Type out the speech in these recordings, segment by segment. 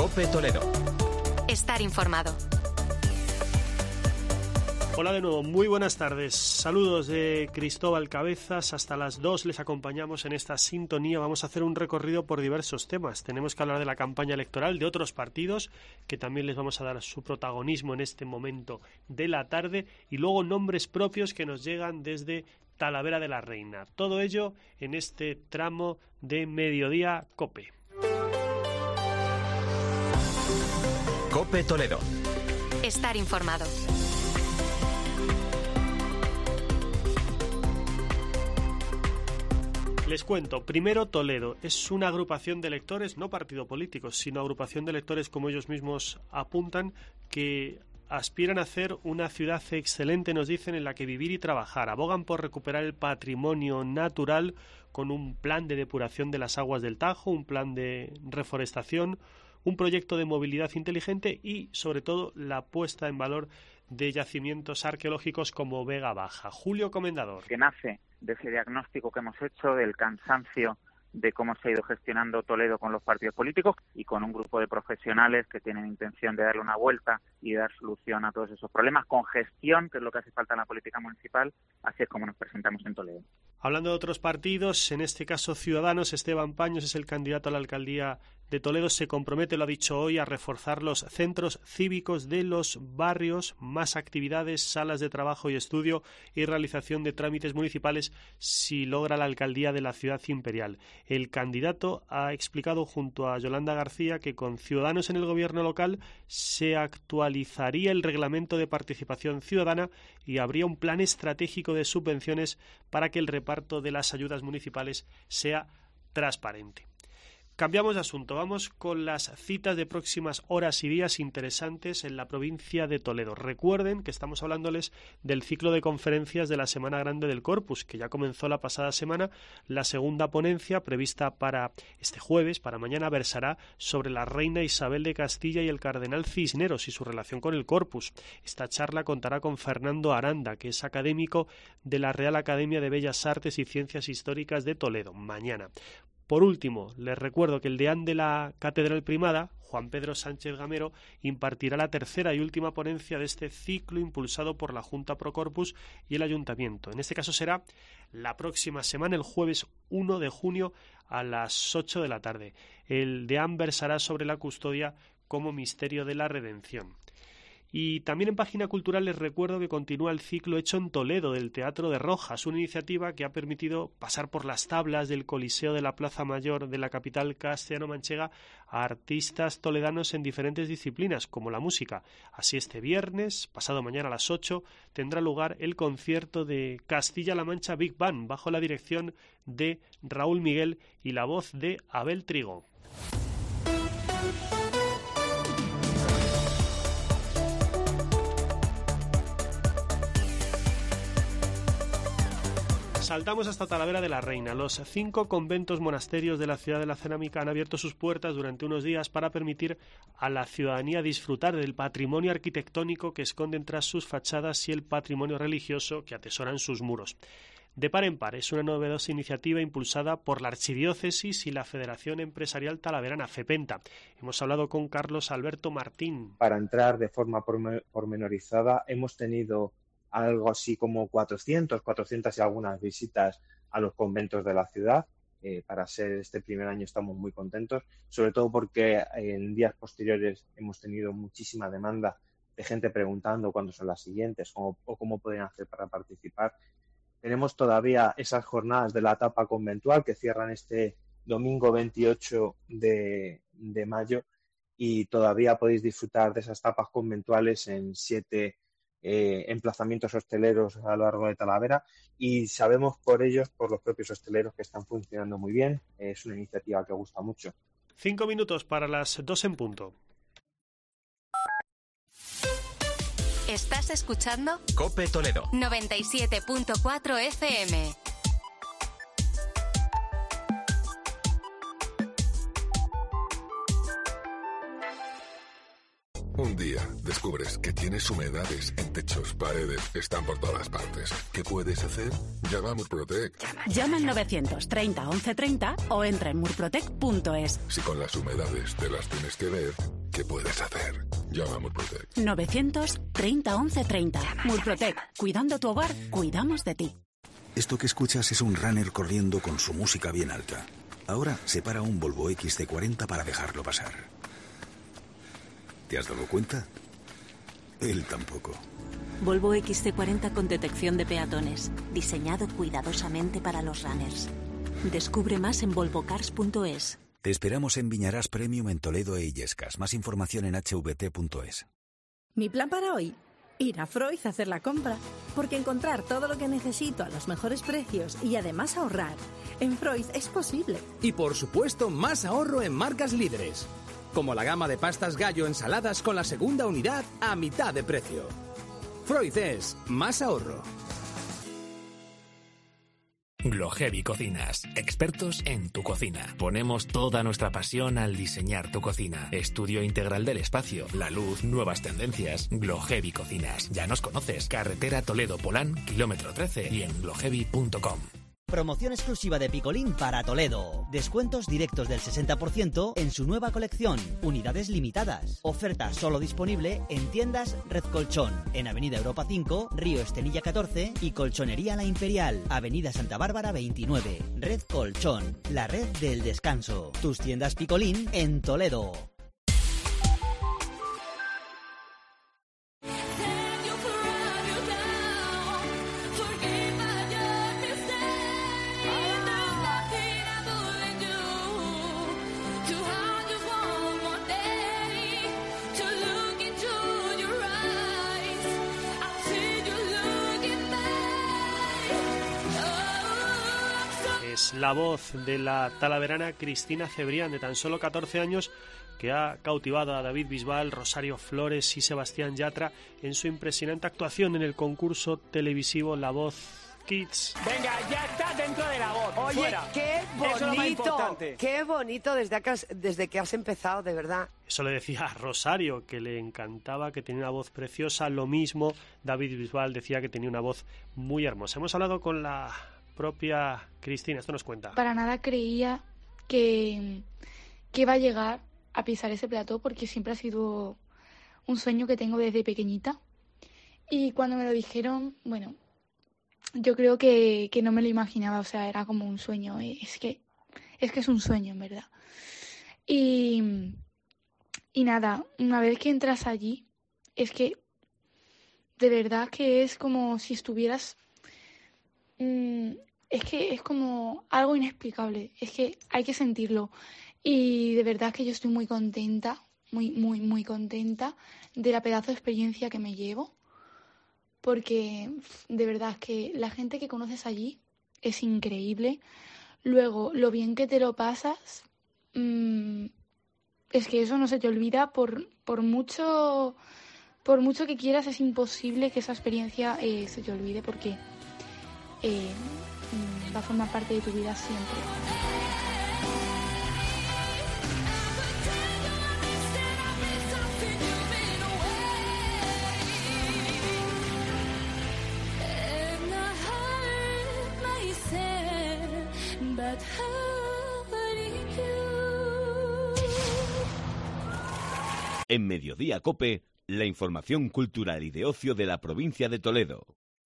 COPE Toledo. Estar informado. Hola de nuevo, muy buenas tardes. Saludos de Cristóbal Cabezas. Hasta las 2 les acompañamos en esta sintonía. Vamos a hacer un recorrido por diversos temas. Tenemos que hablar de la campaña electoral, de otros partidos, que también les vamos a dar su protagonismo en este momento de la tarde, y luego nombres propios que nos llegan desde Talavera de la Reina. Todo ello en este tramo de Mediodía COPE. COPE Toledo. Estar informado. Les cuento, primero Toledo es una agrupación de electores, no partido político, sino agrupación de electores, como ellos mismos apuntan, que aspiran a hacer una ciudad excelente, nos dicen, en la que vivir y trabajar. Abogan por recuperar el patrimonio natural con un plan de depuración de las aguas del Tajo, un plan de reforestación, un proyecto de movilidad inteligente y, sobre todo, la puesta en valor de yacimientos arqueológicos como Vega Baja. Julio Comendador. Que nace de ese diagnóstico que hemos hecho, del cansancio de cómo se ha ido gestionando Toledo con los partidos políticos y con un grupo de profesionales que tienen intención de darle una vuelta y dar solución a todos esos problemas con gestión, que es lo que hace falta en la política municipal. Así es como nos presentamos en Toledo. Hablando de otros partidos, en este caso Ciudadanos, Esteban Paños es el candidato a la alcaldía de Toledo. Se compromete, lo ha dicho hoy, a reforzar los centros cívicos de los barrios, más actividades, salas de trabajo y estudio y realización de trámites municipales si logra la alcaldía de la ciudad imperial. El candidato ha explicado junto a Yolanda García que con Ciudadanos en el gobierno local se actualizaría el reglamento de participación ciudadana y habría un plan estratégico de subvenciones para que el reparto de las ayudas municipales sea transparente. Cambiamos de asunto, vamos con las citas de próximas horas y días interesantes en la provincia de Toledo. Recuerden que estamos hablándoles del ciclo de conferencias de la Semana Grande del Corpus, que ya comenzó la pasada semana. La segunda ponencia, prevista para este jueves, para mañana, versará sobre la reina Isabel de Castilla y el cardenal Cisneros y su relación con el Corpus. Esta charla contará con Fernando Aranda, que es académico de la Real Academia de Bellas Artes y Ciencias Históricas de Toledo, mañana. Por último, les recuerdo que el deán de la Catedral Primada, Juan Pedro Sánchez Gamero, impartirá la tercera y última ponencia de este ciclo impulsado por la Junta Pro Corpus y el Ayuntamiento. En este caso será la próxima semana, el jueves 1 de junio a las 8 de la tarde. El deán versará sobre la custodia como misterio de la redención. Y también en Página Cultural les recuerdo que continúa el ciclo Hecho en Toledo del Teatro de Rojas, una iniciativa que ha permitido pasar por las tablas del Coliseo de la Plaza Mayor de la capital castellano-manchega a artistas toledanos en diferentes disciplinas, como la música. Así este viernes, pasado mañana a las 8, tendrá lugar el concierto de Castilla-La Mancha Big Band, bajo la dirección de Raúl Miguel y la voz de Abel Trigo. Saltamos hasta Talavera de la Reina. Los 5 conventos monasterios de la ciudad de la cerámica han abierto sus puertas durante unos días para permitir a la ciudadanía disfrutar del patrimonio arquitectónico que esconden tras sus fachadas y el patrimonio religioso que atesoran sus muros. De par en par, es una novedosa iniciativa impulsada por la Archidiócesis y la Federación Empresarial Talaverana, FEPENTA. Hemos hablado con Carlos Alberto Martín. Para entrar de forma pormenorizada, hemos tenido algo así como 400 y algunas visitas a los conventos de la ciudad. Para ser este primer año estamos muy contentos, sobre todo porque en días posteriores hemos tenido muchísima demanda de gente preguntando cuándo son las siguientes o cómo pueden hacer para participar. Tenemos todavía esas jornadas de la etapa conventual que cierran este domingo 28 de mayo y todavía podéis disfrutar de esas tapas conventuales en 7 emplazamientos hosteleros a lo largo de Talavera, y sabemos por ellos, por los propios hosteleros, que están funcionando muy bien. Es una iniciativa que gusta mucho. 5 minutos para las 2 en punto. ¿Estás escuchando? COPE Toledo 97.4 FM. Un día descubres que tienes humedades en techos, paredes, están por todas partes. ¿Qué puedes hacer? Llama a Murprotec. Llama al 930 1130 o entra en murprotec.es. Si con las humedades te las tienes que ver, ¿qué puedes hacer? Llama a Murprotec. 930 11 30. Murprotec. Cuidando tu hogar, cuidamos de ti. Esto que escuchas es un runner corriendo con su música bien alta. Ahora se para un Volvo XC40 para dejarlo pasar. ¿Te has dado cuenta? Él tampoco. Volvo XC40 con detección de peatones. Diseñado cuidadosamente para los runners. Descubre más en volvocars.es. Te esperamos en Viñarás Premium en Toledo e Illescas. Más información en hvt.es. Mi plan para hoy: ir a Freud a hacer la compra. Porque encontrar todo lo que necesito a los mejores precios y además ahorrar en Freud es posible. Y por supuesto, más ahorro en marcas líderes. Como la gama de pastas Gallo ensaladas con la segunda unidad a mitad de precio. Freud es más ahorro. Glohevi Cocinas, expertos en tu cocina. Ponemos toda nuestra pasión al diseñar tu cocina. Estudio integral del espacio, la luz, nuevas tendencias. Glohevi Cocinas. Ya nos conoces. Carretera Toledo-Polán, kilómetro 13 y en glohevi.com. Promoción exclusiva de Picolín para Toledo. Descuentos directos del 60% en su nueva colección. Unidades limitadas. Oferta solo disponible en tiendas Red Colchón. En Avenida Europa 5, Río Estenilla 14 y Colchonería La Imperial. Avenida Santa Bárbara 29. Red Colchón. La red del descanso. Tus tiendas Picolín en Toledo. La voz de la talaverana Cristina Cebrián, de tan solo 14 años, que ha cautivado a David Bisbal, Rosario Flores y Sebastián Yatra en su impresionante actuación en el concurso televisivo La Voz Kids. Venga, ya está dentro de La Voz. Oye, fuera. Qué bonito desde que has empezado, de verdad. Eso le decía a Rosario, que le encantaba, que tenía una voz preciosa. Lo mismo David Bisbal decía que tenía una voz muy hermosa. Hemos hablado con la propia Cristina, esto nos cuenta. Para nada creía que iba a llegar a pisar ese plató, porque siempre ha sido un sueño que tengo desde pequeñita. Y cuando me lo dijeron, bueno, yo creo que no me lo imaginaba, o sea, era como un sueño. Es que es un sueño, en verdad. Y nada, una vez que entras allí, es que de verdad que es como si estuvieras... Es que es como algo inexplicable, es que hay que sentirlo. Y de verdad que yo estoy muy contenta, muy contenta de la pedazo de experiencia que me llevo, porque de verdad que la gente que conoces allí es increíble. Luego, lo bien que te lo pasas, es que eso no se te olvida por mucho que quieras. Es imposible que esa experiencia se te olvide, porque va a formar parte de tu vida siempre. En Mediodía COPE, la información cultural y de ocio de la provincia de Toledo.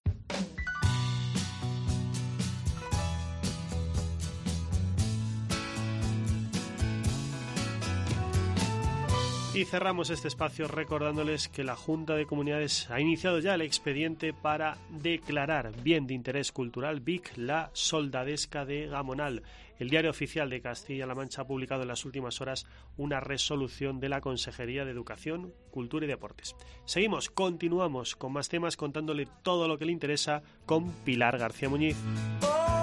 Y cerramos este espacio recordándoles que la Junta de Comunidades ha iniciado ya el expediente para declarar bien de interés cultural BIC la Soldadesca de Gamonal. El Diario Oficial de Castilla-La Mancha ha publicado en las últimas horas una resolución de la Consejería de Educación, Cultura y Deportes. Continuamos con más temas, contándole todo lo que le interesa con Pilar García Muñiz.